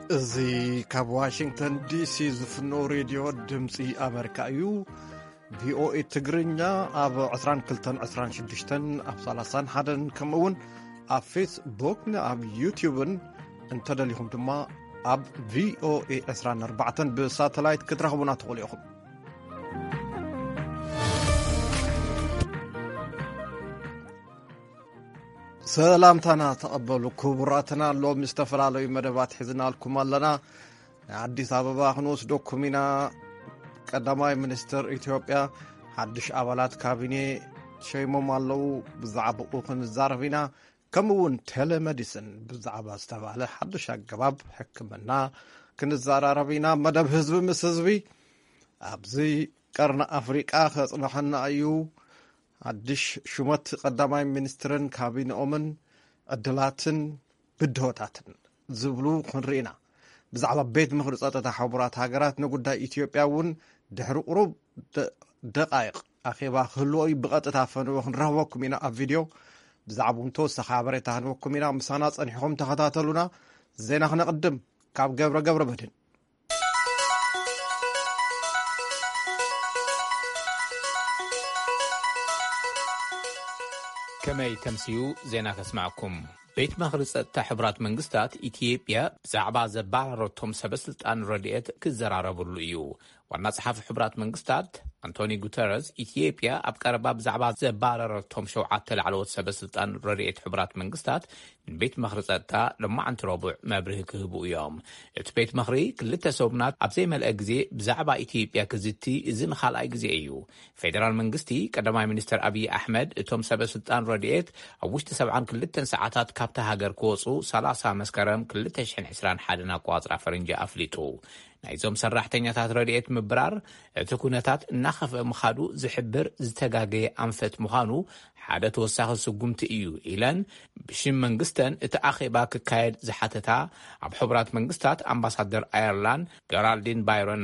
እዚ ካብ ዋሽንግተን ዲሲ ዝፍኖ ሬድዮ ድምፂ ኣሜሪካ እዩ። ቪኦኤ ትግርኛ ኣብ 2226 ኣብ 31 ከምኡውን ኣብ ፌስቡክ ኣብ ዩቲዩብን እንተደሊኹም ድማ ኣብ ቪኦኤ 24 ብሳተላይት ክትረኽቡና ትኽእሉ ኢኹም። ሰላምታና ተቐበሉ ክቡራትና ሎሚ ዝተፈላለዩ መደባት ሒዝናልኩም ኣለና። ኣዲስ አበባ ክንወስደኩም ኢና። ቀዳማይ ሚኒስትር ኢትዮጵያ ሓድሽ ኣባላት ካቢኔ ሸይሞም ኣለዉ። ብዛዕባኡ ክንዛረብ ኢና። ከምኡውን ቴሌሜዲስን ብዛዕባ ዝተባሃለ ሓድሽ ኣገባብ ሕክምና ክንዘራረብ ኢና። መደብ ህዝቢ ምስ ህዝቢ ኣብዚ ቀርኒ ኣፍሪቃ ከጽንሐና እዩ። ሓድሽ ሹመት ቀዳማይ ሚኒስትርን ካቢነኦምን ዕድላትን ብድሆታትን ዝብሉ ክንርኢና። ብዛዕባ ቤት ምክሪ ጸጥታ ሕቡራት ሃገራት ንጉዳይ ኢትዮጵያ እውን ድሕሪ ቁሩብ ደቃይቕ ኣኼባ ክህልዎ ብቐጥታ ፈንዎ ክንረኽበኩም ኢና ኣብ ቪድዮ። ብዛዕባ ተወሳኺ ሓበሬታ ክንበኩም ኢና። ምሳና ጸኒሕኩም ተኸታተሉና። ዜና ክነቕድም ካብ ገብረ በድን። ከመይ ተምሲዩ ዜና ከስማዕኩም። ቤት ምክሪ ጸጥታ ሕቡራት መንግስታት ኢትዮጵያ ብዛዕባ ዘባረረቶም ሰበስልጣን ረድኤት ክዘራረብሉ እዩ። ዋና ጸሓፊ ሕቡራት መንግስታት አንቶኒ ጉተረስ ኢትዮጵያ ኣብ ቀረባ ብዛዕባ ዘባረረቶም 7 ላዕለዎት ሰበስልጣን ረድኤት ሕቡራት መንግስታት ንቤት ምክሪ ጸጥታ ሎማዓንቲ ረቡዕ መብርሂ ክህቡ እዮም። እቲ ቤት ምክሪ ክልተ ሰሙናት ኣብ ዘይመልአ ግዜ ብዛዕባ ኢትዮጵያ ክዝቲ እዚ ንኻልኣይ ግዜ እዩ። ፌደራል መንግስቲ ቀዳማይ ሚኒስትር ኣብዪ ኣሕመድ እቶም ሰበስልጣን ረድኤት ኣብ ውሽጢ 72 ሰዓታት ካብቲ ሃገር ክወፁ 30 መስከረም 2021 ኣቆጻጽራ ፈረንጂ ኣፍሊጡ። ናይዞም ሰራሕተኛታት ረድኤት ምብራር እቲ ኩነታት እናኸፍአ ምኻዱ ዝሕብር ዝተጋገየ ኣንፈት ምዃኑ ሓደ ተወሳኺ ስጉምቲ እዩ ኢለን ብሽም መንግስተን እቲ ኣኼባ ክካየድ ዝሓተታ ኣብ ሕቡራት መንግስታት ኣምባሳደር ኣየርላንድ ገራልዲን ባይሮን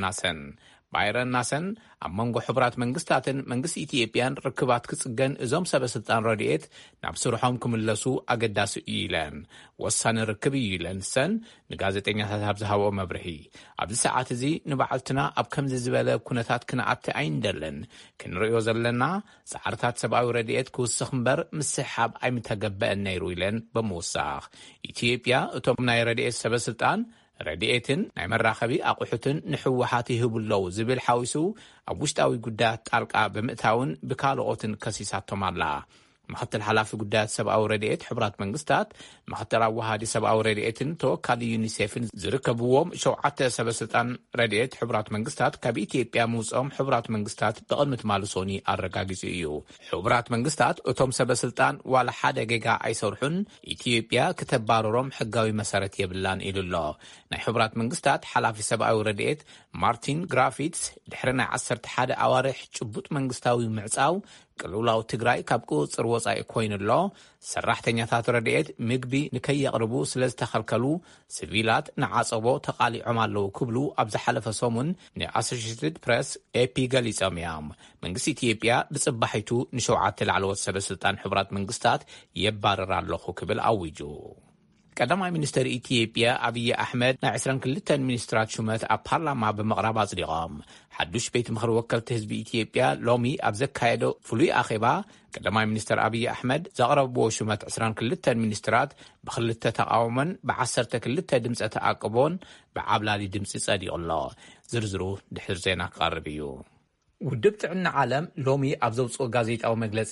ናሰን ኣብ መንጎ ሕቡራት መንግስታትን መንግስቲ ኢትዮጵያን ርክባት ክጽገን እዞም ሰበስልጣን ረድኤት ናብ ስርሖም ክምለሱ ኣገዳሲ እዩ ኢለን ወሳኒ ርክብ እዩ ኢለን ሰን ንጋዜጠኛታት ኣብ ዝሃብኦ መብርሂ ኣብዚ ሰዓት እዚ ንባዕልትና ኣብ ከምዚ ዝበለ ኩነታት ክንኣቲ ኣይንደልን ክንሪኦ ዘለና ጻዕርታት ሰብኣዊ ረድኤት ክውስኽ እምበር ምስሓብ ኣይምተገበአን ነይሩ ኢለን ብምውሳኽ ኢትዮጵያ እቶም ናይ ረድኤት ሰበስልጣን ረድኤትን ናይ መራኸቢ ኣቑሑትን ንሕወሓት ይህቡለዉ ዝብል ሓዊሱ ኣብ ውሽጣዊ ጉዳያት ጣልቃ ብምእታውን ብካልኦትን ከሲሳቶም ኣላ። ምክትል ሓላፊ ጉዳያት ሰብኣዊ ረድኤት ሕቡራት መንግስታት ምክትል ኣዋሃዲ ሰብኣዊ ረድኤትን ተወካሊ ዩኒሴፍን ዝርከብዎም 7 ሰበስልጣን ረድኤት ሕቡራት መንግስታት ካብ ኢትዮጵያ ምውፅኦም ሕቡራት መንግስታት ብቕድሚ ትማሊ ሶኒ ኣረጋጊጹ እዩ። ሕቡራት መንግስታት እቶም ሰበስልጣን ዋላ ሓደ ጌጋ ኣይሰርሑን ኢትዮጵያ ክተባረሮም ሕጋዊ መሰረት የብላን ኢሉሎ። ናይ ሕቡራት መንግስታት ሓላፊ ሰብኣዊ ረድኤት ማርቲን ግራፊትስ ድሕሪ ናይ 11 ኣዋርሕ ጭቡጥ መንግስታዊ ምዕጻው ቅልውላው ትግራይ ካብ ቁፅር ወፃኢ ኮይኑሎ ሰራሕተኛታት ረድኤት ምግቢ ንከየቕርቡ ስለ ዝተኸልከሉ ሲቪላት ንዓጸቦ ተቓሊዖም ኣለዉ ክብሉ ኣብ ዝሓለፈ ሰሙን ንኣሶሺየትድ ፕሬስ ኤፒ ገሊፆም እዮም። መንግስቲ ኢትዮጵያ ብጽባሒቱ ን7 ላዕለዎት ሰበስልጣን ሕቡራት መንግስታት የባረር ኣለኹ ክብል ኣዊጁ። ቀዳማይ ሚኒስትር ኢትዮጵያ ኣብዪ ኣሕመድ ናይ 22 ሚኒስትራት ሹመት ኣብ ፓርላማ ብምቕራብ ኣጽዲቖም። ሓዱሽ ቤት ምክሪ ወከልቲ ህዝቢ ኢትዮጵያ ሎሚ ኣብ ዘካየዶ ፍሉይ ኣኼባ ቀዳማይ ሚኒስትር ኣብዪ ኣሕመድ ዘቕረብዎ ሹመት 22 ሚኒስትራት ብ2 ተቃውሞን ብ12 ድምፀ ተኣቅቦን ብዓብላሊ ድምፂ ጸዲቑሎ። ዝርዝሩ ድሕር ዜና ክቐርብ እዩ። ውድብ ጥዕና ዓለም ሎሚ ኣብ ዘውፅኦ ጋዜጣዊ መግለጺ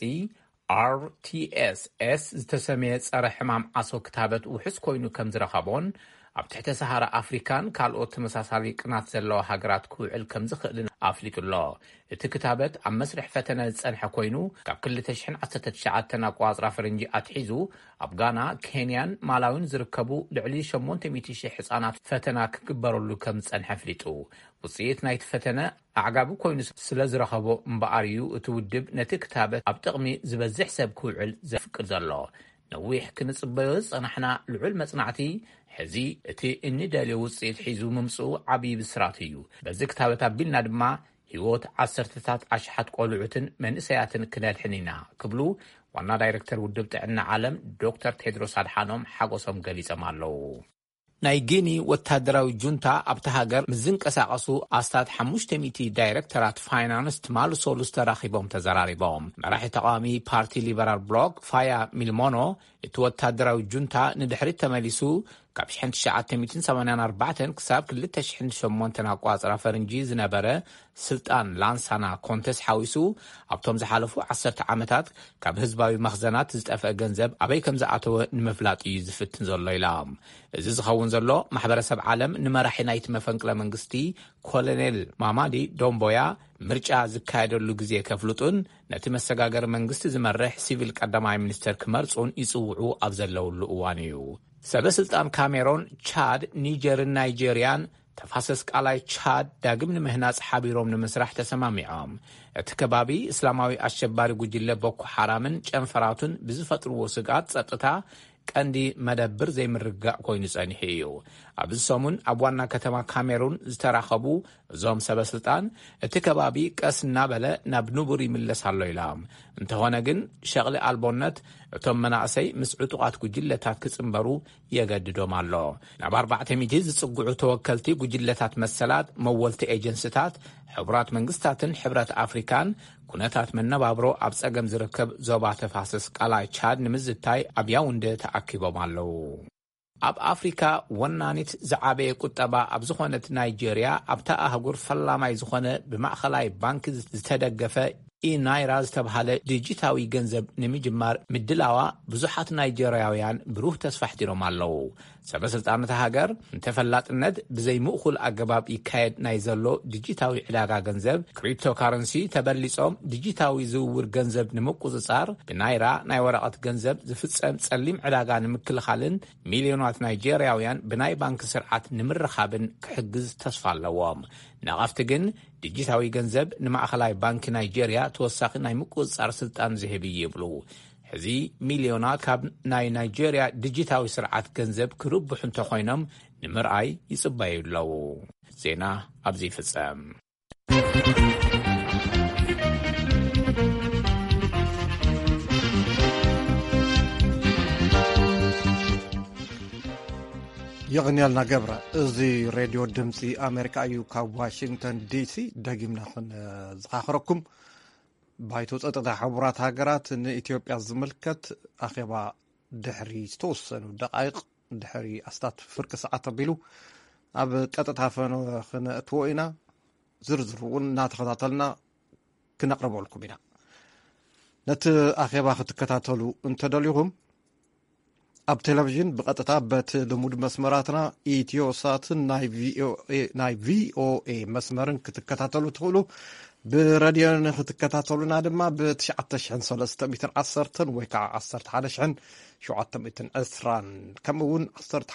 RTS ዝተሰመየ ጸረ ሕማም ዓሶ ክታበት ውሕስ ኮይኑ ከም ዝረኸቦን ኣብ ትሕተ ሰሃራ ኣፍሪካን ካልኦት ተመሳሳሊ ቅናት ዘለዎ ሃገራት ክውዕል ከም ዝኽእል ኣፍሊጡሎ። እቲ ክታበት ኣብ መስርሕ ፈተነ ዝጸንሐ ኮይኑ ካብ 2019 ኣቆጻጽራ ፈረንጂ ኣትሒዙ ኣብ ጋና፣ ኬንያን ማላዊን ዝርከቡ ልዕሊ 800,000 ህጻናት ፈተና ክግበረሉ ከም ዝጸንሐ ኣፍሊጡ። ውጽኢት ናይቲ ፈተነ ኣዕጋቢ ኮይኑ ስለ ዝረኸቦ እምበኣር እዩ እቲ ውድብ ነቲ ክታበት ኣብ ጥቕሚ ዝበዝሕ ሰብ ክውዕል ዘፍቅድ ዘሎ። ነዊሕ ክንጽበዮ ዝጸናሕና ልዑል መጽናዕቲ ሕዚ እቲ እንደልዮ ውጽኢት ሒዙ ምምጽኡ ዓብዪ ብስራት እዩ። በዚ ክታበት ኣቢልና ድማ ህይወት 10ታት ኣሽሓት ቆልዑትን መንእሰያትን ክነድሕን ኢና ክብሉ ዋና ዳይሬክተር ውድብ ጥዕና ዓለም ዶክተር ቴድሮስ ኣድሓኖም ሓጎሶም ገሊጾም ኣለዉ። ናይ ጊኒ ወታደራዊ ጁንታ ኣብቲ ሃገር ምዝንቀሳቐሱ ኣስታት 500 ዳይሬክተራት ፋይናንስ ትማሉ ሰሉስ ተራኺቦም ተዘራሪቦም። መራሒ ተቃዋሚ ፓርቲ ሊበራል ብሎክ ፋያ ሚልሞኖ እቲ ወታደራዊ ጁንታ ንድሕሪት ተመሊሱ ካብ 1984 ክሳብ 2008 ኣቋፅራ ፈረንጂ ዝነበረ ስልጣን ላንሳና ኮንተስ ሓዊሱ ኣብቶም ዝሓለፉ 10 ዓመታት ካብ ህዝባዊ መኽዘናት ዝጠፍአ ገንዘብ ኣበይ ከም ዝኣተወ ንምፍላጥ እዩ ዝፍትን ዘሎ ኢላ። እዚ ዝኸውን ዘሎ ማሕበረሰብ ዓለም ንመራሒ ናይቲ መፈንቅለ መንግስቲ ኮሎኔል ማማዲ ዶምቦያ ምርጫ ዝካየደሉ ግዜ ከፍልጡን ነቲ መሰጋገሪ መንግስቲ ዝመርሕ ሲቪል ቀዳማይ ሚኒስተር ክመርጹን ይጽውዑ ኣብ ዘለውሉ እዋን እዩ። ሰበስልጣን ካሜሮን ቻድ ኒጀርን ናይጄሪያን ተፋሰስ ቃላይ ቻድ ዳግም ንምህናጽ ሓቢሮም ንምስራሕ ተሰማሚዖም። እቲ ከባቢ እስላማዊ አሸባሪ ጉጅለ ቦኮ ሓራምን ጨንፈራቱን ብዝፈጥርዎ ስጋት ጸጥታ ቀንዲ መደብር ዘይምርጋዕ ኮይኑ ጸኒሑ እዩ። ኣብዚ ሰሙን ኣብ ዋና ከተማ ካሜሩን ዝተራኸቡ እዞም ሰበስልጣን እቲ ከባቢ ቀስ እናበለ ናብ ንቡር ይምለስ ኣሎ ኢሎም እንተኾነ ግን ሸቕሊ ኣልቦነት እቶም መናእሰይ ምስ ዕጡቓት ጉጅለታት ክጽምበሩ የገድዶም ኣሎ። ናብ 400 ዝጽጉዑ ተወከልቲ ጉጅለታት መሰላት መወልቲ ኤጀንስታት ሕቡራት መንግስታትን ሕብረት አፍሪካን ኩነታት መነባብሮ ኣብ ጸገም ዝርከብ ዞባ ተፋሰስ ቃላይ ቻድ ንምዝታይ ኣብ ያውንደ ተኣኪቦም ኣለዉ። ኣብ አፍሪካ ወናኒት ዝዓበየ ቁጠባ ኣብ ዝኾነት ናይጄርያ ኣብታ ኣህጉር ፈላማይ ዝኾነ ብማእኸላይ ባንኪ ዝተደገፈ ኢናይራ ዝተባሃለ ዲጂታዊ ገንዘብ ንምጅማር ምድላዋ ብዙሓት ናይጄርያውያን ብሩህ ተስፋ ሕቲሮም ኣለዉ። ሰበስልጣናት ሃገር እንተፈላጥነት ብዘይምእኹል ኣገባብ ይካየድ ናይ ዘሎ ዲጂታዊ ዕዳጋ ገንዘብ ክሪፕቶካረንሲ ተበሊጾም ዲጂታዊ ዝውውር ገንዘብ ንምቁፅጻር ብናይራ ናይ ወረቐት ገንዘብ ዝፍጸም ጸሊም ዕዳጋ ንምክልኻልን ሚልዮናት ናይጄርያውያን ብናይ ባንኪ ስርዓት ንምርኻብን ክሕግዝ ተስፋ ኣለዎም። ነቐፍቲ ግን ዲጂታዊ ገንዘብ ንማእኸላይ ባንኪ ናይጄርያ ተወሳኺ ናይ ምቁፅጻር ስልጣን ዝህብ ይብሉ። ሕዚ ሚልዮናት ካብ ናይ ናይጄርያ ዲጂታዊ ስርዓት ገንዘብ ክርብሑ እንተኾይኖም ንምርኣይ ይጽበዩ ኣለዉ። ዜና ኣብዚ ይፍጸም። يغنيالنا قبرة ازي راديو دمسي امريكا ايو كاب واشنطن دي سي داقمنا خن زخاخركم بايتو تقطع حبرات هاقرات ان اثيوبيا زملكت اخيبا دحري ستوسن دقائق دحري استات فرق ساعات بيلو اب قطع فنو خن اتوئنا زرزرون ناتخطاتلنا كنقربوا لكم هنا نت اخيبا ختكتاتلو انت دليهم اب تلفزيون بقطع بت لمود مسمراتنا ايتيوسات ناي في او اي مسمرن كتكتاتلو تقولوا براديو كتكتاتلونا دما ب 9310 ويكا 11 شعاتمتن اسران كمون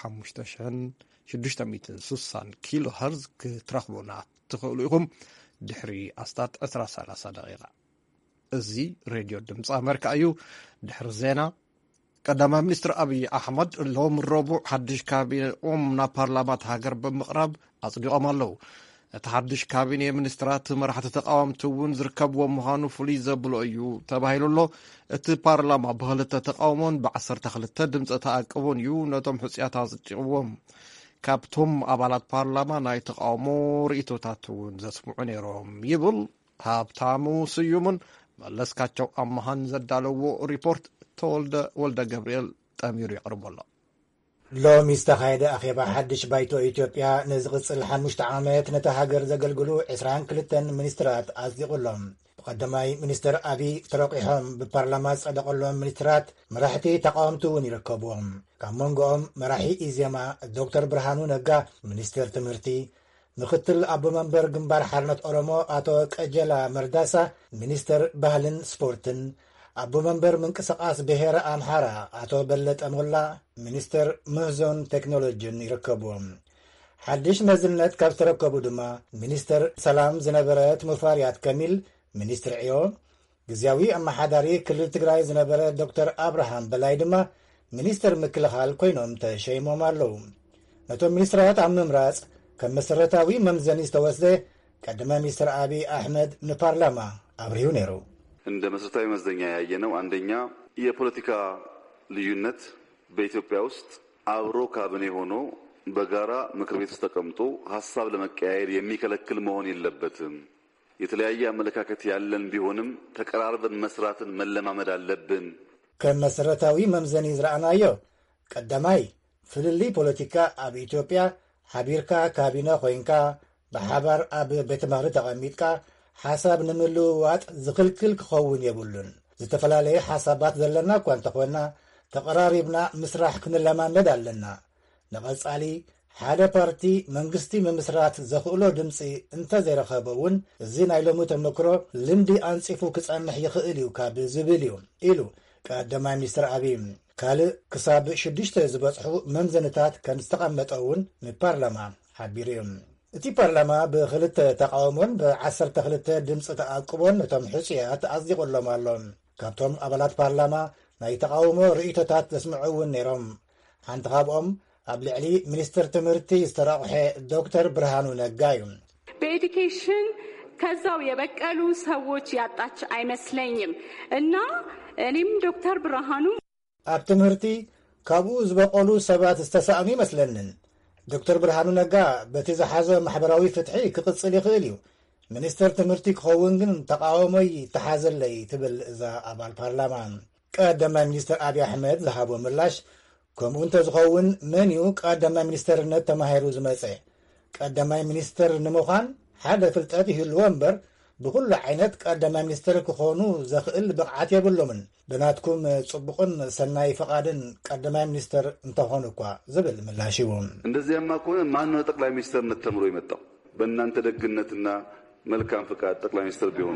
15660 كيلو هرز كترخبونا تقولوا دحري استات 13 دقيقه ازي راديو دمص امريكا ايو دحر زينا قدام مينستر ابي احمد لهم الربع حدش كابينه امنا بارلمانت هاجر بمقرب اصدقوا مالو تحدش كابينه مينسترات مرحله تقاومتون زركبوا مهانو فلي زبلو ايو تبايلولو ات بارلمان بهلته تقاومون ب12 دمص تاقبون يو نتم حصياتا زقوم كابتم ابالات بارلمان اي تقاومو ريتوتاتون زسمعوا نيروم يبل هابتامو سيومن ملسكاچو امهان زدالو ريبورت تولد ولد جبريل تامير يقرب الله لو مستخايد أخيبا حدش بايتو إثيوبيا نزغص الحمشت عامات نتهاجر زقلقلو 22 منسترات أصدقوا لهم قدماي منستر أبي ترقيهم ببرلمان صدقوا لهم منسترات مراحتي تقاومتون يركبوهم كمونغوهم مراحي إزيما الدكتور برهانو نقا منستر تمرتي مختل أبو منبر جنبار حرنة أورمو آتو كأجلا مرداسة منستر بهلن سبورتن أبو منبر من كسقاس بهيرة أمحارة أتو بلت أمولا منستر مهزون تكنولوجين يركبوهم حدش مزلنت كاب تركبو دما منستر سلام زنبرات مفاريات كامل منستر عيو جزياوي أما حداري كل تقراي زنبرات دكتور أبراهام بلاي دما منستر مكلخال كوينوم تشيمو مارلو نتو منسترات عم ممراس كمسرتاوي ممزن استوسده قدما منستر أبي أحمد من بارلما أبريو نيرو እንደ መሰረታዊ መዝደኛ ያየነው አንደኛ የፖለቲካ ልዩነት በኢትዮጵያ ውስጥ አብሮ ካቢኔ ሆኖ በጋራ ምክር ቤት ውስጥ ተቀምጦ ሐሳብ ለመቀያየር የሚከለክል መሆን የለበትም። የተለያየ አመለካከት ያለን ቢሆንም ተቀራርበን መስራትን መለማመድ አለብን። ከመሰረታዊ መምዘኒ ዝረአናዮ ቀዳማይ ፍልሊ ፖለቲካ ኣብ ኢትዮጵያ ሓቢርካ ካቢነ ኮይንካ ብሓባር ኣብ ቤተ ምክሪ ተቐሚጥካ ሓሳብ ንምልውዋጥ ዝኽልክል ክኸውን የብሉን። ዝተፈላለየ ሓሳባት ዘለና እኳ እንተኾና ተቐራሪብና ምስራሕ ክንለማመድ ኣለና። ንቐጻሊ ሓደ ፓርቲ መንግስቲ ምምስራት ዘኽእሎ ድምፂ እንተዘይረኸበ እውን እዚ ናይ ሎሚ ተመክሮ ልምዲ ኣንፂፉ ክጸንሕ ይኽእል እዩ ካብ ዝብል እዩ ኢሉ ቀዳማይ ሚኒስትር አብይ ካልእ ክሳብ 6 ዝበጽሑ መምዘንታት ከም ዝተቐመጠ እውን ንፓርላማ ሓቢሩ እዩ። እቲ ፓርላማ ብክልተ ተቃውሞን ብ12 ድምፂ ተኣቅቦን ነቶም ሕፅያት ኣጽዲቖሎም ኣሎ። ካብቶም ኣባላት ፓርላማ ናይ ተቃውሞ ርእይቶታት ዘስምዑ እውን ነይሮም። ሓንቲ ካብኦም ኣብ ልዕሊ ሚኒስትር ትምህርቲ ዝተረቑሐ ዶክተር ብርሃኑ ነጋ እዩ። በኤዱኬሽን ከዛው የበቀሉ ሰዎች ያጣች አይመስለኝም እና እኔም ዶክተር ብርሃኑ ኣብ ትምህርቲ ካብኡ ዝበቀሉ ሰባት ዝተሳእኑ ይመስለንን። ዶክተር ብርሃኑ ነጋ በቲ ዝሓዘ ማሕበራዊ ፍትሒ ክቅጽል ይኽእል እዩ። ሚኒስትር ትምህርቲ ክኸውን ግን ተቃወሞይ ተሓዘለይ ትብል እዛ ኣባል ፓርላማ። ቀዳማይ ሚኒስትር አብይ ኣሕመድ ዝሃቦ ምላሽ ከምኡ እንተዝኸውን መን እዩ ቀዳማይ ሚኒስትርነት ተማሂሩ ዝመፀ? ቀዳማይ ሚኒስትር ንምዃን ሓደ ፍልጠት ይህልዎ እምበር ብኩሉ ዓይነት ቀዳማይ ሚኒስትር ክኾኑ ዘኽእል ብቕዓት የብሎምን። ብናትኩም ጽቡቕን ሰናይ ፈቃድን ቀዳማይ ሚኒስትር እንተኾኑ እኳ ዝብል ምላሽ እዩ። እንደዚያማ ከሆነ ማን ነው ጠቅላይ ሚኒስትርነት ተምሮ የመጣው? በእናንተ ደግነትና መልካም ፈቃድ ጠቅላይ ሚኒስትር ቢሆን።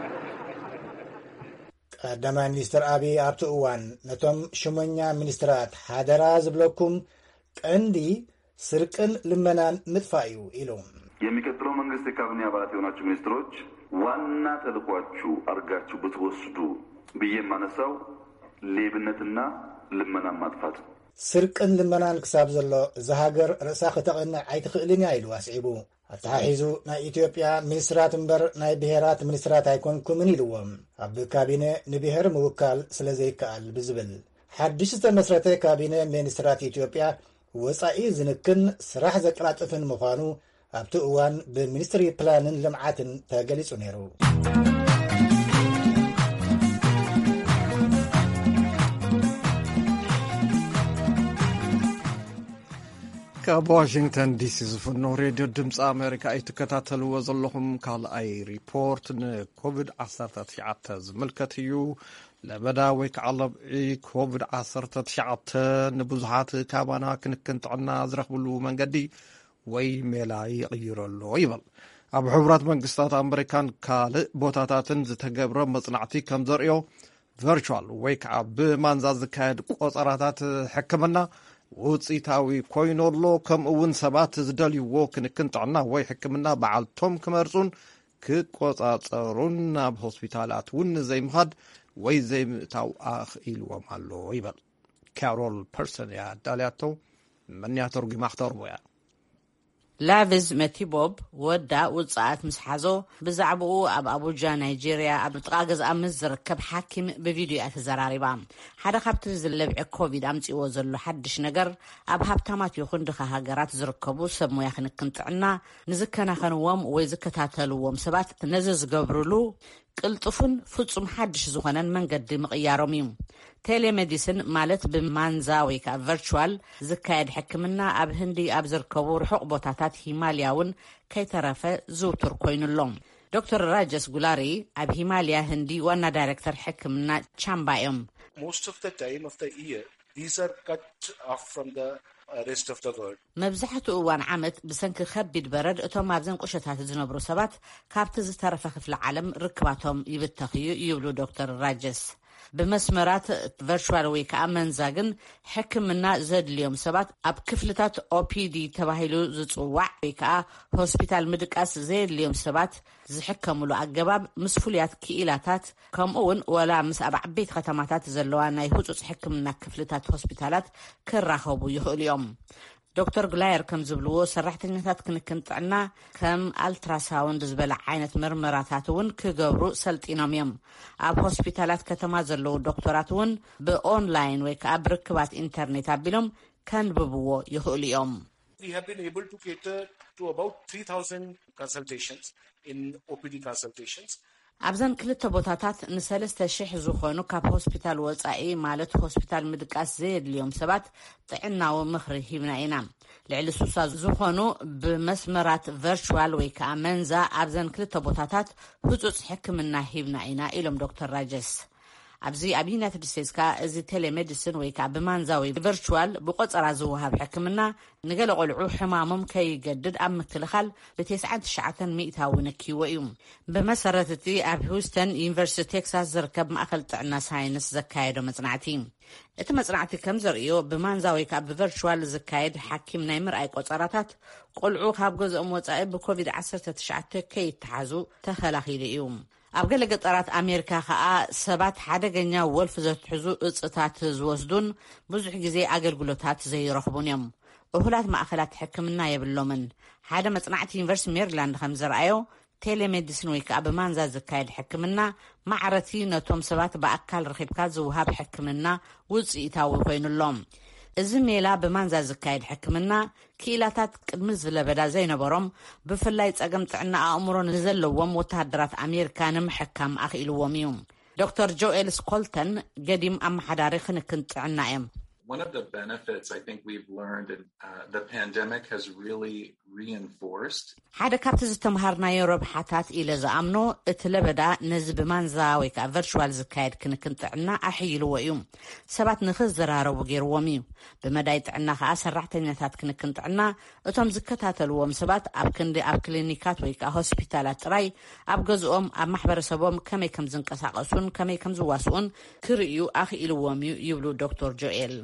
ቀዳማይ ሚኒስትር አብይ ኣብቲ እዋን ነቶም ሽሞኛ ሚኒስትራት ሓደራ ዝብለኩም ቀንዲ ስርቅን ልመናን ምጥፋእ እዩ ኢሉ የሚቀጥለው መንግስት የካቢኔ አባላት የሆናችሁ ሚኒስትሮች ዋና ተልኳችሁ አርጋችሁ ብትወስዱ ብዬ ማነሳው ሌብነትና ልመና ማጥፋት። ስርቅን ልመናን ክሳብ ዘሎ ዝሃገር ርእሳ ከተቐንዕ ኣይትኽእልን ኢሉ ኣስዒቡ ኣተሓሒዙ ናይ ኢትዮጵያ ሚኒስትራት እምበር ናይ ብሔራት ሚኒስትራት ኣይኮንኩምን ኢልዎም ኣብ ካቢነ ንብሔር ምውካል ስለ ዘይከኣል ብዝብል ሓድሽ ዝተመስረተ ካቢነ ሚኒስትራት ኢትዮጵያ ወፃኢ ዝንክን ስራሕ ዘቀላጥፍን ምዃኑ ኣብቲ እዋን ብሚኒስትሪ ፕላንን ልምዓትን ተገሊጹ ነይሩ። ካብ ዋሽንግተን ዲሲ ዝፍኖ ሬድዮ ድምፂ ኣሜሪካ እትከታተልዎ ዘለኹም ካልኣይ ሪፖርት ንኮቪድ-19 ዝምልከት እዩ። ለበዳ ወይ ከዓ ለብዒ ኮቪድ-19 ንብዙሓት ካባና ክንክን ጥዕና ዝረኽብሉ መንገዲ ወይ ሜላ ይቕይረሎ ይበል። ኣብ ሕቡራት መንግስታት ኣሜሪካን ካልእ ቦታታትን ዝተገብረ መጽናዕቲ ከም ዘርእዮ ቨርቹዋል ወይ ከዓ ብማንዛ ዝካየድ ቆፀራታት ሕክምና ውፅኢታዊ ኮይኑ ኣሎ። ከምኡ እውን ሰባት ዝደልይዎ ክንክን ጥዕና ወይ ሕክምና በዓልቶም ክመርጹን ክቆጻጸሩን ናብ ሆስፒታላት እውን ዘይምኻድ ወይ ዘይምእታው ኣኽኢልዎም ኣሎ ይበል። ካሮል ፐርሰን እያ ዳልያቶ መንያ ተርጉማ ክተርቦ እያ። ላቪዝ መቲቦብ ወዳ ውፅኣት ምስ ሓዞ ብዛዕባኡ ኣብ ኣቡጃ ናይጄርያ ኣብ ጥቓ ገዝኣ ምስ ዝርከብ ሓኪም ብቪድዮ ተዘራሪባ ሓደ ካብቲ ዝለብዐ ኮቪድ ኣምፂዎ ዘሎ ሓድሽ ነገር ኣብ ሃብታማት ይኹን ድኻ ሃገራት ዝርከቡ ሰብ ሞያ ክንክን ጥዕና ንዝከናኸንዎም ወይ ዝከታተልዎም ሰባት ነዚ ዝገብርሉ ቅልጥፉን ፍጹም ሓድሽ ዝኾነን መንገዲ ምቕያሮም እዩ። ቴሌሜዲሲን ማለት ብማንዛ ወይ ከዓ ቨርቹዋል ዝካየድ ሕክምና ኣብ ህንዲ ኣብ ዝርከቡ ርሑቕ ቦታታት ሂማልያ እውን ከይተረፈ ዝውቱር ኮይኑሎም። ዶክተር ራጀስ ጉላሪ ኣብ ሂማልያ ህንዲ ዋና ዳይሬክተር ሕክምና ቻምባ እዮም። መብዛሕትኡ እዋን ዓመት ብሰንኪ ከቢድ በረድ እቶም ኣብዘን ቁሸታት ዝነብሩ ሰባት ካብቲ ዝተረፈ ክፍሊ ዓለም ርክባቶም ይብተኽዩ ይብሉ ዶክተር ራጀስ። ብመስመራት ቨርቹዋል ወይ ከዓ መንዛ ግን ሕክምና ዘድልዮም ሰባት ኣብ ክፍልታት ኦፒዲ ተባሂሉ ዝጽዋዕ ወይ ከዓ ሆስፒታል ምድቃስ ዘድልዮም ሰባት ዝሕከሙሉ ኣገባብ ምስ ፍሉያት ክኢላታት ከምኡውን ወላ ምስ ኣብ ዓበይቲ ከተማታት ዘለዋ ናይ ህጹጽ ሕክምና ክፍልታት ሆስፒታላት ክራኸቡ ይኽእሉ እዮም። ዶክተር ጉላየር ከም ዝብልዎ ሰራሕተኛታት ክንክን ጥዕና ከም ኣልትራሳውንድ ዝበለ ዓይነት ምርመራታት እውን ክገብሩ ሰልጢኖም እዮም። ኣብ ሆስፒታላት ከተማ ዘለዉ ዶክተራት እውን ብኦንላይን ወይ ከዓ ብርክባት ኢንተርኔት ኣቢሎም ከንብብዎ ይኽእሉ እዮም። We have been able to cater to about 3,000 consultations in OPD consultations. ኣብዘን ክልተ ቦታታት ን3,000 ዝኾኑ ካብ ሆስፒታል ወፃኢ ማለት ሆስፒታል ምድቃስ ዘየድልዮም ሰባት ጥዕናዊ ምኽሪ ሂብና ኢና። ልዕሊ 60 ዝኾኑ ብመስመራት ቨርቹዋል ወይ ከዓ መንዛ ኣብዘን ክልተ ቦታታት ህጹጽ ሕክምና ሂብና ኢና ኢሎም ዶክተር ራጀስ። ኣብዚ ኣብ ዩናይትድ ስቴትስ እዚ ቴሌሜዲሲን ወይ ከዓ ብማንዛዊ ቨርቹዋል ብቆፀራ ዝወሃብ ሕክምና ንገለ ቆልዑ ሕማሞም ከይገድድ ኣብ ምክልኻል ብ99 ሚእታዊ ነኪዎ እዩ። ብመሰረት እቲ ኣብ ሂውስተን ዩኒቨርሲቲ ቴክሳስ ዝርከብ ማእከል ጥዕና ሳይንስ ዘካየዶ መጽናዕቲ እቲ መጽናዕቲ ከም ዘርእዮ ብማንዛ ወይ ከዓ ብቨርቹዋል ዝካየድ ሓኪም ናይ ምርኣይ ቆፀራታት ቆልዑ ካብ ገዝኦም ወፃኢ ብኮቪድ-19 ከይተሓዙ ተኸላኺሉ እዩ። ኣብ ገለ ገጠራት ኣሜሪካ ከዓ ሰባት ሓደገኛ ወልፍ ዘትሕዙ እጽታት ዝወስዱን ብዙሕ ግዜ ኣገልግሎታት ዘይረኽቡን እዮም። እሁላት ማእከላት ሕክምና የብሎምን። ሓደ መጽናዕቲ ዩኒቨርሲቲ ሜሪላንድ ከም ዘርኣዮ ቴሌሜዲሲን ወይ ከዓ ብማንዛ ዝካየድ ሕክምና ማዕረቲ ነቶም ሰባት ብኣካል ረኺብካ ዝውሃብ ሕክምና ውፅኢታዊ ኮይኑሎም። እዚ ሜላ ብማንዛ ዝካየድ ሕክምና ክኢላታት ቅድሚ ዝለበዳ ዘይነበሮም ብፍላይ ጸገም ጥዕና ኣእምሮ ንዘለዎም ወተሃደራት ኣሜሪካ ንምሕካም ኣኽኢልዎም እዩ። ዶክተር ጆኤል ስኮልተን ገዲም ኣመሓዳሪ ክንክን ጥዕና እዮም። One of the benefits I think we've learned in the pandemic has really reinforced. ሓደ ካብቲ ዝተምሃርናዮ ረብሓታት ኢለ ዝኣምኖ እቲ ለበዳ ነዚ ብማንዛ ወይ ከዓ ቨርቹዋል ዝካየድ ክንክን ጥዕና ኣሕይልዎ እዩ። ሰባት ንኽዘራረቡ ገይርዎም እዩ። ብመዳይ ጥዕና ከዓ ሰራሕተኛታት ክንክን ጥዕና እቶም ዝከታተልዎም ሰባት ኣብ ክንዲ ኣብ ክሊኒካት ወይ ከዓ ሆስፒታላት ጥራይ ኣብ ገዝኦም ኣብ ማሕበረሰቦም ከመይ ከም ዝንቀሳቐሱን ከመይ ከም ዝዋስኡን ክርእዩ ኣኽኢልዎም እዩ ይብሉ ዶክተር ጆኤል።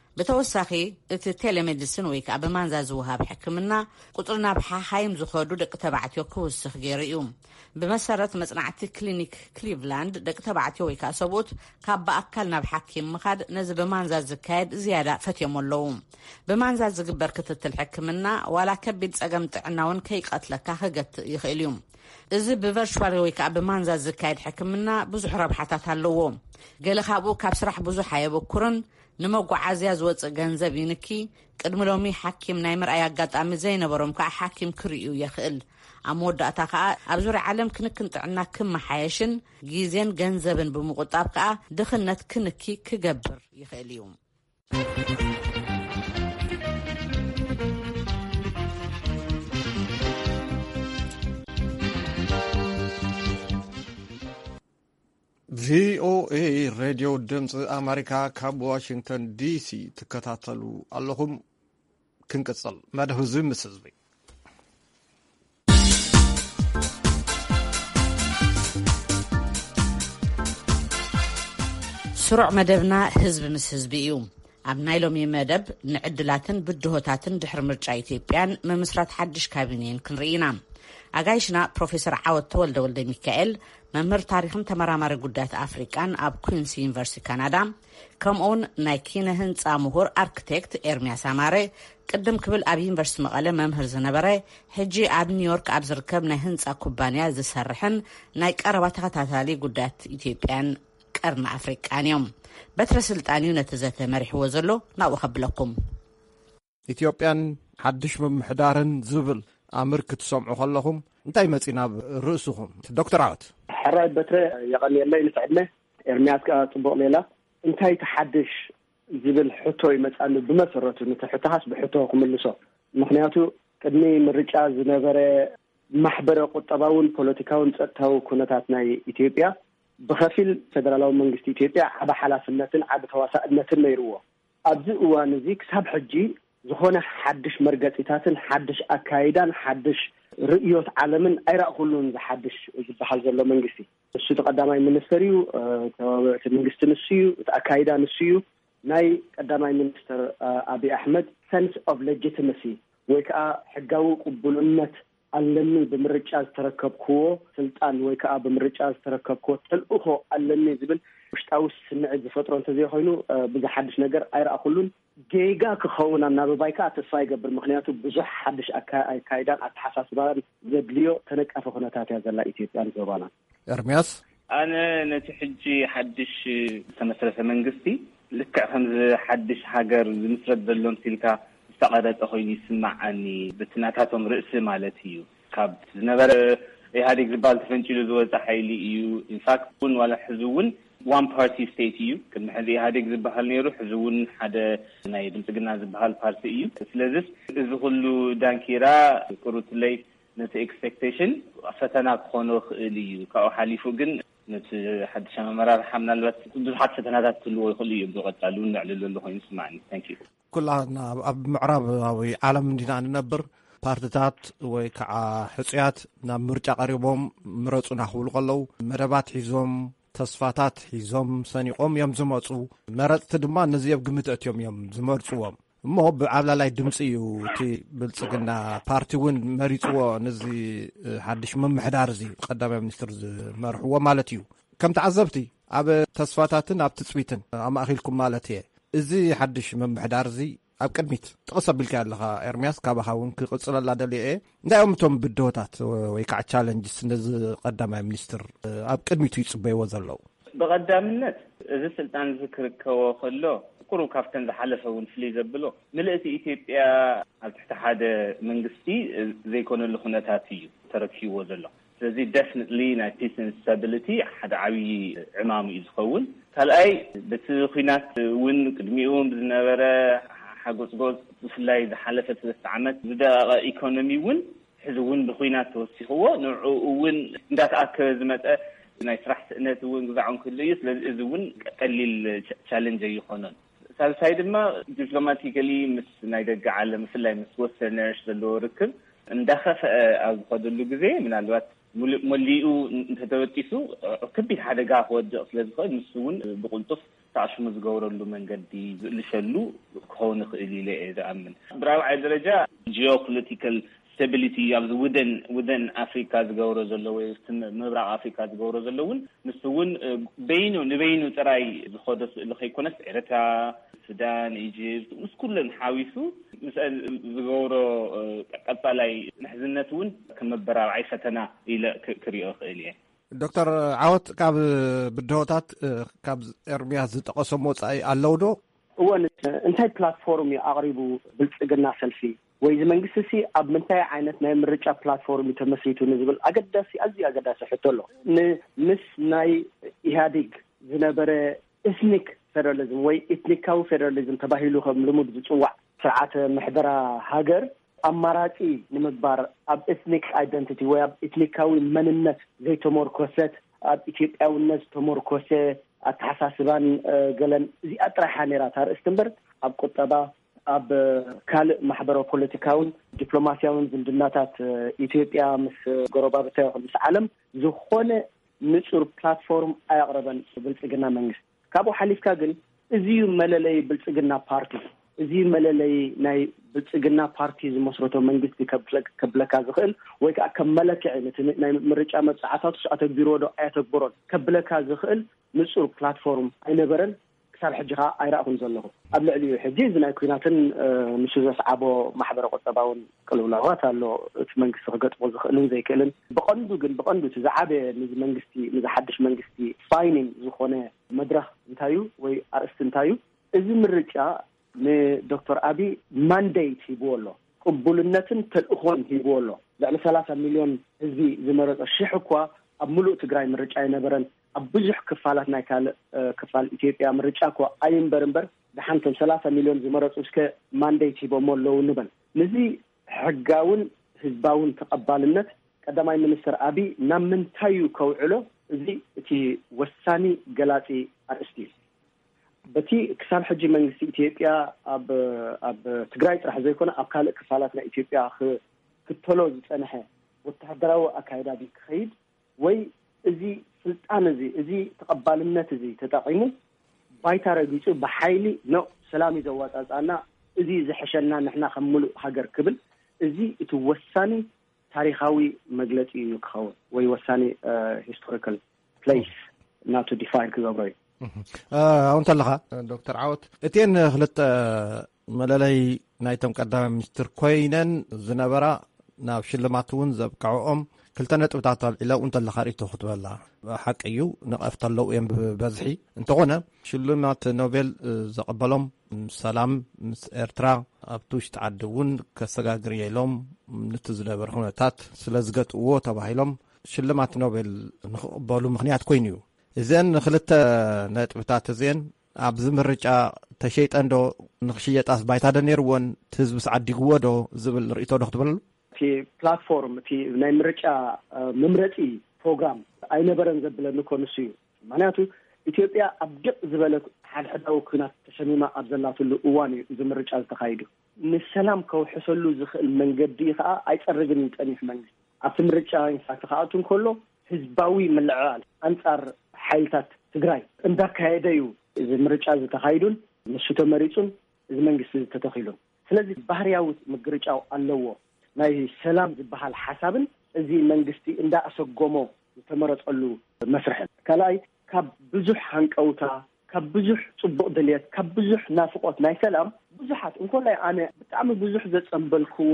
ብተወሳኺ እቲ ቴሌሜዲሲን ወይ ከዓ ብማንዛ ዝውሃብ ሕክምና ቁጥሪ ናብ ሓኻይም ዝኸዱ ደቂ ተባዕትዮ ክውስኽ ገይሩ እዩ። ብመሰረት መጽናዕቲ ክሊኒክ ክሊቭላንድ ደቂ ተባዕትዮ ወይ ከዓ ሰብኡት ካብ ብኣካል ናብ ሓኪም ምኻድ ነዚ ብማንዛ ዝካየድ ዝያዳ ፈትዮም ኣለዉ። ብማንዛ ዝግበር ክትትል ሕክምና ዋላ ከቢድ ጸገም ጥዕናውን ከይቀትለካ ክገትእ ይኽእል እዩ። እዚ ብቨርቹዋል ወይ ከዓ ብማንዛ ዝካየድ ሕክምና ብዙሕ ረብሓታት ኣለዎ። ገለ ካብኡ ካብ ስራሕ ብዙሕ ኣየበኩርን ንመጓዓዝያ ዝወፅእ ገንዘብ ይንኪ። ቅድሚ ሎሚ ሓኪም ናይ ምርኣይ ኣጋጣሚ ዘይነበሮም ከዓ ሓኪም ክርእዩ የኽእል። ኣብ መወዳእታ ከዓ ኣብ ዙርያ ዓለም ክንክን ጥዕና ክመሓየሽን ግዜን ገንዘብን ብምቁጣብ ከዓ ድኽነት ክንኪ ክገብር ይኽእል እዩ። ቪኦኤ ሬድዮ ድምፂ ኣሜሪካ ካብ ዋሽንግተን ዲሲ ትከታተሉ ኣለኹም። ክንቅጽል መደብ ህዝቢ ምስ ህዝቢ ስሩዕ መደብና ህዝቢ ምስ ህዝቢ እዩ። ኣብ ናይ ሎሚ መደብ ንዕድላትን ብድሆታትን ድሕሪ ምርጫ ኢትዮጵያን ምምስራት ሓድሽ ካቢኔን ክንርኢና። ኣጋይሽና ፕሮፌሰር ዓወት ተወልደ ወልደ ሚካኤል መምህር ታሪኽን ተመራማሪ ጉዳያት ኣፍሪቃን ኣብ ኩዊንስ ዩኒቨርሲቲ ካናዳ፣ ከምኡውን ናይ ኪነ ህንፃ ምሁር ኣርክቴክት ኤርምያስ ኣማረ ቅድም ክብል ኣብ ዩኒቨርሲቲ መቐለ መምህር ዝነበረ ሕጂ ኣብ ኒውዮርክ ኣብ ዝርከብ ናይ ህንፃ ኩባንያ ዝሰርሕን ናይ ቀረባ ተኸታታሊ ጉዳያት ኢትዮጵያን ቀርኒ ኣፍሪቃን እዮም። በትረ ስልጣን እዩ ነቲ ዘተ መሪሕዎ ዘሎ ናብኡ ከብለኩም። ኢትዮጵያን ሓድሽ ምምሕዳርን ዝብል ኣምር ክትሰምዑ ከለኹም እንታይ መፂና ርእስኹም? ዶክተር ዓወት ሕራይ በትረ የቐኒየለይ ንስዕድመ ኤርምያስ ከዓ ጽቡቕ ሌላ እንታይ ተሓድሽ ዝብል ሕቶ ይመጻሉ። ብመሰረቱ ነቲ ሕቶሃስ ብሕቶ ክምልሶ ምክንያቱ ቅድሚ ምርጫ ዝነበረ ማሕበረ ቁጠባውን ፖለቲካውን ጸጥታዊ ኩነታት ናይ ኢትዮጵያ ብኸፊል ፌደራላዊ መንግስቲ ኢትዮጵያ ዓበ ሓላፍነትን ዓበ ተዋሳእነትን ነይርዎ። ኣብዚ እዋን እዚ ክሳብ ሕጂ ዝኾነ ሓድሽ መርገፂታትን ሓድሽ ኣካይዳን ሓድሽ ርእዮት ዓለምን ኣይረኣኹሉን ዝሓድሽ ዝበሃል ዘሎ መንግስቲ እሱ ተቀዳማይ ሚኒስተር እዩ። ተባባዕቲ መንግስቲ ንሱ እዩ። እቲ ኣካይዳ ንሱ እዩ። ናይ ቀዳማይ ሚኒስተር አብይ አሕመድ ሰንስ ኦፍ ሌጂቲመሲ ወይ ከዓ ሕጋዊ ቅቡልነት ኣለኒ ብምርጫ ዝተረከብክዎ ስልጣን ወይ ከዓ ብምርጫ ዝተረከብክዎ ተልእኾ ኣለኒ ዝብል ውሽጣዊ ስምዒት ዝፈጥሮ እንተዘይኮይኑ ብዙሕ ነገር ኣይረኣኹሉን። ጌጋ ክኸውን እናበባይካ ተስፋ ይገብር። ምክንያቱ ብዙሕ ሓድሽ ኣካይዳን ኣተሓሳስባን ዘድልዮ ተነቃፈ ኩነታት እያ ዘላ ኢትዮጵያን ዞባና። ኤርምያስ ኣነ ነቲ ሕጂ ሓድሽ ዝተመስረተ መንግስቲ ልክዕ ከምዚ ሓድሽ ሃገር ዝምስረት ዘሎ ሲልካ ዝተቐረፀ ኮይኑ ይስማዓኒ ብትናታቶም ርእሲ ማለት እዩ ካብ ዝነበረ ኢህአዴግ ዝበሃል ተፈንጭሉ ዝወፀ ሓይሊ እዩ ኢንፋክት እውን ዋላ ሕዚ እውን ዋን ፓርቲ ስቴት እዩ ቅድሚ ሕዚ ኢህአዴግ ዝበሃል ነይሩ ሕዚ እውን ሓደ ናይ ብልጽግና ዝበሃል ፓርቲ እዩ ስለዚ እዚ ኩሉ ዳንኪራ ቁሩትለይ ነቲ ኤክስፔክቴሽን ፈተና ክኾኑ ክእል እዩ ካብኡ ሓሊፉ ግን ነቲ ሓድሽ ኣመራርሓ ምናልባት ብዙሓት ፈተናታት ክህልዎ ይኽእሉ እዮም ዝቐጻሉ ንዕልሉ ኣሎ ኮይኑ ይስማዓኒ ታንኪዩ ኩላና ኣብ ምዕራባዊ ዓለም እንዲና ንነብር ፓርቲታት ወይ ከዓ ሕፅያት ናብ ምርጫ ቀሪቦም ምረፁና ክብሉ ከለው መደባት ሒዞም ተስፋታት ሒዞም ሰኒቆም እዮም ዝመፁ መረፅቲ ድማ ነዚኦም ግምት እትዮም እዮም ዝመርፅዎም እሞ ብዓብላላይ ድምፂ እዩ እቲ ብልጽግና ፓርቲ እውን መሪፅዎ ነዚ ሓድሽ ምምሕዳር እዚ ቀዳማይ ሚኒስትር ዝመርሕዎ ማለት እዩ ከም ተዓዘብቲ ኣብ ተስፋታትን ኣብ ትፅቢትን ኣማእኺልኩም ማለት እየ እዚ ሓድሽ ምምሕዳር እዚ ኣብ ቅድሚት ተቐሰብልካ ኣለኻ ኤርምያስ ካባኻ እውን ክቕፅለላ ደልየ እንዳዮም እቶም ብድሆታት ወይ ከዓ ቻለንጅስ ነዚ ቀዳማይ ሚኒስትር ኣብ ቅድሚቱ ይፅበይዎ ዘለዉ ብቐዳምነት እዚ ስልጣን ዝክርከቦ ከሎ ቁሩብ ካብተን ዝሓለፈ እውን ፍልይ ዘብሎ ምልእቲ ኢትዮጵያ ኣብ ትሕቲ ሓደ መንግስቲ ዘይኮነሉ ኩነታት እዩ ተረኪብዎ ዘሎ ስለዚ ደፍኒትሊ ናይ ፒስ ኤንድ ስታቢሊቲ ሓደ ዓብዪ ዕማሙ እዩ ዝኸውን ካልኣይ በቲ ኩናት እውን ቅድሚኡ ብዝነበረ ሓጎፅጎፅ ብፍላይ ዝሓለፈ 3 ዓመት ዝደቐቐ ኢኮኖሚ እውን ሕዚ እውን ብኩናት ተወሲኽዎ ንዕኡ እውን እንዳተኣከበ ዝመፀ ናይ ስራሕ ስእነት እውን ግዛዖን ክህሉ እዩ ስለዚ እዚ እውን ቀሊል ቻለንጅ ኣይኮነን ሳልሳይ ድማ ዲፕሎማቲካሊ ምስ ናይ ደገ ዓለም ብፍላይ ምስ ወስተርነርስ ዘለዎ ርክብ እንዳኸፍአ ኣብ ዝኸደሉ ግዜ ምናልባት መሊኡ እንተተበጢሱ ከቢድ ሓደጋ ክወድቕ ስለዝኽእል ንሱ እውን ብቁልጡፍ ተኣሽሙ ዝገብረሉ መንገዲ ዝእልሸሉ ክኸውን ይኽእል ኢለ እየ ዝኣምን ብራብዓይ ደረጃ ጂኦፖለቲካል ስታቢሊቲ ኣብዚ ውደን ኣፍሪካ ዝገብሮ ዘሎ ወይ ምብራቕ ኣፍሪካ ዝገብሮ ዘሎ እውን ንሱ እውን ንበይኑ ጥራይ ዝኸዶ ስእሊ ከይኮነስ ኤርትራ ሱዳን ኢጅፕት ምስ ኩለን ሓዊሱ ምስአን ዝገብሮ ቀጻላይ ምሕዝነት እውን ከም መበራብዓይ ፈተና ኢለ ክሪኦ ክእል እየ ዶክተር ዓወት ካብ ብድሆታት ካብ ኤርምያስ ዝጠቐሶም ወፃኢ ኣለው ዶ እወን እንታይ ፕላትፎርም እዩ ኣቕሪቡ ብልጽግና ሰልፊ ወይ መንግስቲ ኣብ ምንታይ ዓይነት ናይ ምርጫ ፕላትፎርም ተመስሪቱ ንዝብል ኣገዳሲ ኣዝዩ ኣገዳሲ ሕቶ ኣሎ ምስ ናይ ኢህአዴግ ዝነበረ ኤትኒክ ፌደራሊዝም ወይ ኤትኒካዊ ፌደራሊዝም ተባሂሉ ከም ልሙድ ዝፅዋዕ ስርዓተ ምሕደራ ሃገር ኣማራፂ ንምግባር ኣብ ኤትኒክ አይደንቲቲ ወይ ኣብ ኤትኒካዊ መንነት ዘይተመርኮሰት ኣብ ኢትዮጵያውነት ተመርኮሰ ኣተሓሳስባን ገለን እዚኣ ጥራይ ሓኔራ ታርእስቲ እምበር ኣብ ቁጠባ ኣብ ካልእ ማሕበራዊ ፖለቲካውን ዲፕሎማስያውን ዝምድናታት ኢትዮጵያ ምስ ጎረባብታ ምስ ዓለም ዝኾነ ንጹር ፕላትፎርም ኣያቕረበን ብልጽግና መንግስቲ ካብኡ ሓሊፍካ ግን እዚዩ መለለይ ብልጽግና ፓርቲ እዚ መለለይ ናይ ብልጽግና ፓርቲ ዝመስረቶ መንግስቲ ከብለካ ዝኽእል ወይ ከዓ ከም መለክዒ ናይ ምርጫ መጽዓታት ኣተግቢሮ ዶ ኣያተግብሮን ከብለካ ዝኽእል ንጹር ፕላትፎርም ኣይነበረን ክሳብ ሕጂ ኸ ኣይረኣኹን ዘለኹ ኣብ ልዕሊኡ ሕጂ እዚ ናይ ኩናትን ንሱ ዘስዓቦ ማሕበረ ቁጠባውን ቅልውላዋት ኣሎ እቲ መንግስቲ ክገጥሞ ዝኽእልን ዘይክእልን ብቐንዱ እቲ ዝዓበየ ንዚ መንግስቲ ንዚ ሓድሽ መንግስቲ ፋይኒንግ ዝኾነ መድረኽ እንታይ እዩ ወይ ኣርእስቲ እንታይ እዩ እዚ ምርጫ ንዶክተር አብይ ማንዴት ሂብዎ ኣሎ ቅቡልነትን ተልእኾን ሂብዎ ኣሎ ልዕሊ 30 ሚልዮን ህዝቢ ዝመረፀ ሽሕ እኳ ኣብ ሙሉእ ትግራይ ምርጫ ይነበረን ኣብ ብዙሕ ክፋላት ናይ ካልእ ክፋል ኢትዮጵያ ምርጫ እኳ ኣይንበር ብሓንቶም 30 ሚልዮን ዝመረፁ እስከ ማንዴት ሂቦም ኣለዉ ንበል ነዚ ሕጋውን ህዝባውን ተቐባልነት ቀዳማይ ሚኒስትር አብይ ናብ ምንታይ ከውዕሎ እዚ እቲ ወሳኒ ገላፂ ኣርእስቲ እዩ በቲ ክሳብ ሕጂ መንግስቲ ኢትዮጵያ ኣብ ትግራይ ጥራሕ ዘይኮነ ኣብ ካልእ ክፋላት ናይ ኢትዮጵያ ክትተሎ ዝፀንሐ ወተሃደራዊ ኣካይዳ ክኸይድ ወይ እዚ ስልጣን እዚ ተቐባልነት እዚ ተጠቂሙ ባይታ ረጊፁ ብሓይሊ ነው ሰላም ይዘዋፃፃና እዚ ዝሕሸና ንሕና ከም ሙሉእ ሃገር ክብል እዚ እቲ ወሳኒ ታሪኻዊ መግለፂ እዩ ክኸውን ወይ ወሳኒ ሂስቶሪካል ፕሌስ ናቱ ዲፋይን ክገብሮ እዩ ኣሁን ተለኻ ዶክተር ዓወት እቴን ክልተ መለለይ ናይቶም ቀዳማይ ሚኒስትር ኮይነን ዝነበራ ናብ ሽልማት እውን ዘብቅዐኦም ክልተ ነጥብታት አልዒለው እንተለኻ ሪእቶ ክትበላ ሓቂ እዩ ንቐፍቲ ኣለዉ እዮም ብበዝሒ እንተኾነ ሽልማት ኖቤል ዘቐበሎም ሰላም ምስ ኤርትራ ኣብቲ ውሽጢ ዓዲ እውን ከሰጋግር የኢሎም ነቲ ዝነበረ ኩነታት ስለ ዝገጥዎ ተባሂሎም ሽልማት ኖቤል ንኽቕበሉ ምክንያት ኮይኑ እዩ እዘን ንክልተ ነጥብታት እዚአን ኣብዚ ምርጫ ተሸይጠንዶ ንክሽየጣስ ባይታ ደ ነይርዎን ህዝቢ ስዓዲግዎ ዶ ዝብል ርእቶ ዶ ክትበለሉ እቲ ፕላትፎርም እቲ ናይ ምርጫ መምረፂ ፕሮግራም ኣይነበረን ዘብለኒ ኮንሱ እዩ ምክንያቱ ኢትዮጵያ ኣብ ድቕ ዝበለት ሓድሕዳዊ ኩናት ተሸሚማ ኣብ ዘላትሉ እዋን እዩ እዚ ምርጫ ዝተኻይዱ ንሰላም ከውሕሰሉ ዝኽእል መንገዲ ከዓ ኣይፀርግን ይጠኒሕ መንግስቲ ኣብቲ ምርጫ ኢንፋክት ከኣቱ እንከሎ ህዝባዊ ምልዕዓል ኣንጻር ሓይልታት ትግራይ እንዳካየደ እዩ እዚ ምርጫ ዝተኻይዱን ንሱ ተመሪፁን እዚ መንግስቲ ተተኺሉን ስለዚ ባህርያዊ ምግርጫው ኣለዎ ናይ ሰላም ዝበሃል ሓሳብን እዚ መንግስቲ እንዳኣሰጎሞ ዝተመረፀሉ መስርሕ ካልኣይ ካብ ብዙሕ ሃንቀውታ ካብ ብዙሕ ፅቡቅ ድልየት ካብ ብዙሕ ናፍቆት ናይ ሰላም ብዙሓት እንኮላይ ኣነ ብጣዕሚ ብዙሕ ዘፀንበልክዎ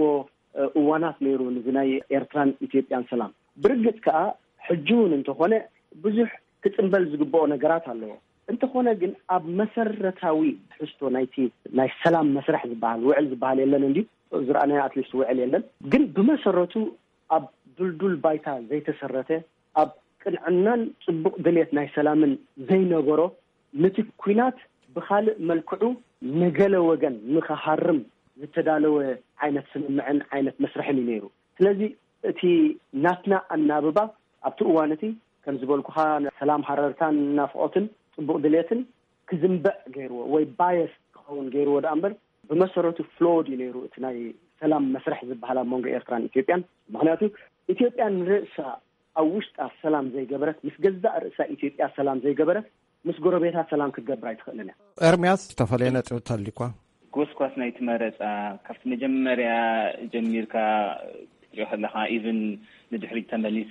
እዋናት ነይሩ እዚ ናይ ኤርትራን ኢትዮጵያን ሰላም ብርግፅ ከዓ ሕጂውን እንተኾነ ብዙሕ ክፅንበል ዝግብኦ ነገራት ኣለዎ እንተኾነ ግን ኣብ መሰረታዊ ሕዝቶ ናይቲ ናይ ሰላም መስርሕ ዝበሃል ውዕል ዝበሃል የለን እንዲ ዝረኣናዮ ኣትሊስት ውዕል የለን ግን ብመሰረቱ ኣብ ዱልዱል ባይታ ዘይተሰረተ ኣብ ቅንዕናን ፅቡቅ ድልየት ናይ ሰላምን ዘይነበሮ ነቲ ኩናት ብካልእ መልክዑ ንገለ ወገን ንኸሃርም ዝተዳለወ ዓይነት ስምምዕን ዓይነት መስርሕን እዩ ነይሩ ስለዚ እቲ ናትና ኣናብባ ኣብቲ እዋን እቲ ከም ዝበልኩኻ ሰላም ሃረርታን ናፍቆትን ፅቡቅ ድልየትን ክዝንበዕ ገይርዎ ወይ ባየስ ክኸውን ገይርዎ ዳ እምበር ብመሰረቱ ፍሎድ እዩ ነይሩ እቲ ናይ ሰላም መስርሕ ዝበሃል ኣብ መንጎ ኤርትራን ኢትዮጵያን ምክንያቱ ኢትዮጵያን ርእሳ ኣብ ውሽጣ ሰላም ዘይገበረት ምስ ገዛእ ርእሳ ኢትዮጵያ ሰላም ዘይገበረት ምስ ጎረቤታት ሰላም ክትገብር ኣይትኽእልን እያ ኤርምያስ ዝተፈለየ ነጥቢ ተሊኳ ጎስኳስ ናይቲ መረፃ ካብቲ መጀመርያ ጀሚርካ ክትሪኦ ከለካ ኢቭን ንድሕሪት ተመሊሰ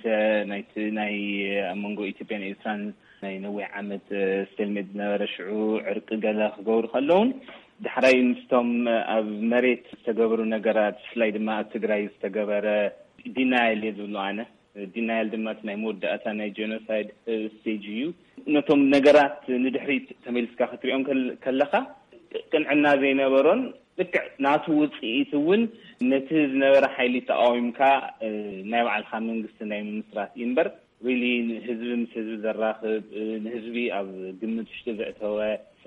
ናይ መንጎ ኢትዮጵያን ኤርትራን ናይ ነዊሕ ዓመት ስቴልሜት ዝነበረ ሽዑ ዕርቂ ገለ ክገብሩ ከለውን ድሕራይ ምስቶም ኣብ መሬት ዝተገበሩ ነገራት ብፍላይ ድማ ኣብ ትግራይ ዝተገበረ ዲናይል እየ ዝብሎ ኣነ ዲናይል ድማ ናይ መወዳእታ ናይ ጄኖሳይድ ስቴጅ እዩ ነቶም ነገራት ንድሕሪት ተመሊስካ ክትሪኦም ከለካ ቅንዕና ዘይነበሮን ልክዕ ናቱ ውፅኢት እውን ነቲ ዝነበረ ሓይሊ ተቃዊምካ ናይ ባዕልካ መንግስቲ ናይ ምምስራት እዩ እምበር ሪሊ ህዝቢ ምስ ህዝቢ ዘራኽብ ንህዝቢ ኣብ ግምት ውሽጢ ዘእተወ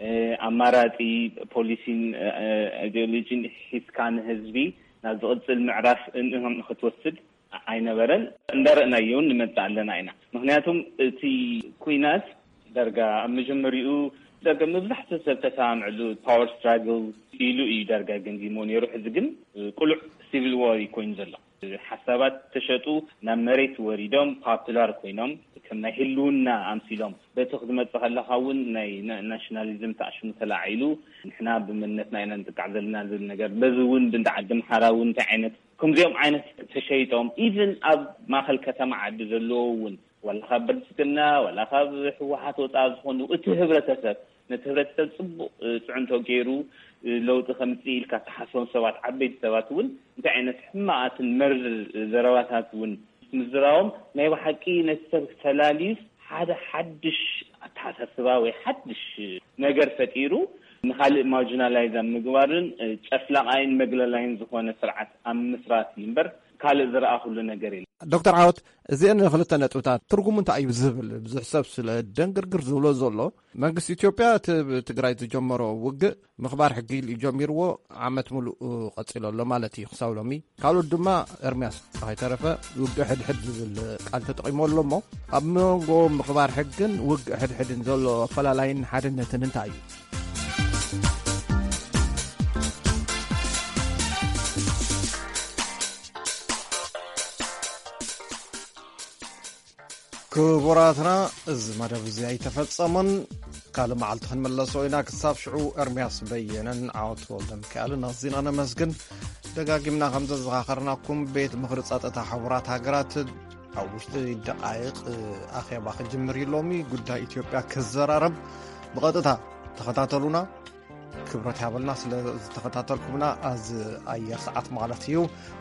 ኣማራፂ ፖሊሲን ኢዲዮሎጂን ሒዝካ ንህዝቢ ናብ ዝቕፅል ምዕራፍ ንክትወስድ ኣይነበረን እንዳረእናዮ ንመፅእ ኣለና ኢና ምክንያቱም እቲ ኩናት ዳርጋ ኣብ መጀመሪኡ ዳርጋ መብዛሕትኡ ሰብ ተሰማምዕሉ ፓወር ስትራግል ኢሉ እዩ ዳርጋ ገንዚሞ ነይሩ ሕዚ ግን ቁሉዕ ሲቪል ዋር ኮይኑ ዘሎ ሓሳባት ተሸጡ ናብ መሬት ወሪዶም ፖፑላር ኮይኖም ከም ናይ ህልውና ኣምሲሎም በቲ ክትመፅእ ከለካ እውን ናይ ናሽናሊዝም ተኣሽሙ ተላዒሉ ንሕና ብምነትና ኢና ንጥቃዕ ዘለና ዝብል ነገር በዚ እውን ብንዳዓዲ ምሓራ እውን እንታይ ዓይነት ከምዚኦም ዓይነት ተሸይጦም ኢቭን ኣብ ማእኸል ከተማ ዓዲ ዘለዎ እውን ወላ ካብ ብልፅግና ወላ ካብ ሕወሓት ወፃኢ ዝኾኑ እቲ ህብረተሰብ ነቲ ህብረተሰብ ፅቡቅ ፅዕንቶ ገይሩ ለውጢ ከምፅእ ኢልካ ተሓስቦም ሰባት ዓበይቲ ሰባት እውን እንታይ ዓይነት ሕማቃትን መርዝ ዘረባታት እውን ምዝራቦም ናይ ባሓቂ ነቲ ሰብ ተላሊፍ ሓደ ሓድሽ ኣተሓሳስባ ወይ ሓድሽ ነገር ፈጢሩ ንካልእ ማርጂናላይዝ ምግባርን ጨፍላቃይን መግለላይን ዝኾነ ስርዓት ኣብ ምስራት እምበር ካልእ ዝረኣኹሉ ነገር የለ ዶክተር ዓወት እዚአን ክልተ ነጥብታት ትርጉሙ እንታይ እዩ ዝብል ብዙሕ ሰብ ስለ ደንግርግር ዝብሎ ዘሎ መንግስቲ ኢትዮጵያ ትግራይ ዝጀመሮ ውግእ ምኽባር ሕጊ ኢሉ ጀሚርዎ ዓመት ሙሉእ ቀፂሎ ኣሎ ማለት እዩ ክሳብ ሎሚ ካልኦት ድማ ኤርምያስ ከይተረፈ ውግእ ሕድሕድ ዝብል ቃል ተጠቂሞ ኣሎ እሞ ኣብ መንጎ ምኽባር ሕግን ውግእ ሕድሕድን ዘሎ ኣፈላላይን ሓድነትን እንታይ እዩ ክቡራትና እዚ መደብ እዚ ኣይተፈፀመን ካልእ መዓልቲ ክንመለሶ ኢና ክሳብ ሽዑ ኤርምያስ በየነን ዓወት ወልደ ሚካኤልን ኣዝና ነመስግን ደጋጊምና ከም ዘዘኻኸርናኩም ቤት ምክሪ ፀጥታ ሕቡራት ሃገራት ኣብ ውሽጢ ደቃይቕ ኣኼባ ክጅምር ኢሎሚ ጉዳይ ኢትዮጵያ ክዘራረብ ብቐጥታ ተኸታተሉና ክብረት ያበልና ስለ ዝተኸታተልኩምና ኣዝ ኣየር ሰዓት ማለት እዩ